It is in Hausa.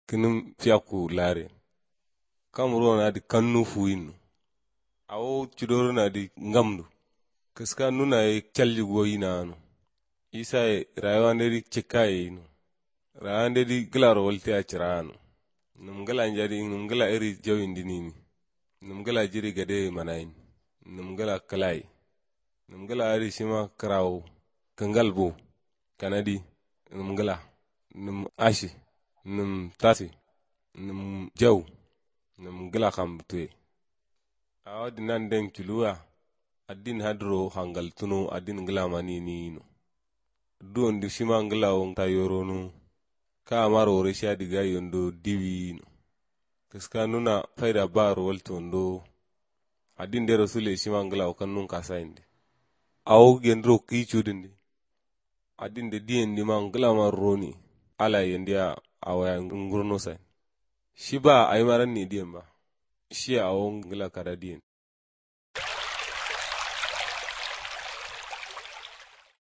kinum fiyaku lare kamro na di kannu fuyin awo chidoro na di ngamdu kiska nuna ye chalji goyi na anu isa ye rayuwa ne di chikaye inu rayuwa ne di gilaro walte a chira anu num gila njadi num gila iri jawin dinini num gila jiri gade manayin num gila kalai num gila ari shima krawo kangalbo kanadi num gila num ashi num tasi num jaw num gila kambutwe awa dinan den chuluwa adin hadro hangal tuno adin gila manini ino duon di shima ngila on tayoronu ka amaro resha diga yondo diwi ino kiska nuna faida baro waltondo adin de rasule shima ngila o kannun kasainde awo gendro kichudindi adin de dien di man ngila maroni ala yendia awaya ngurno sai shi ba aymaran ni dien ba shi awon ngila kada dien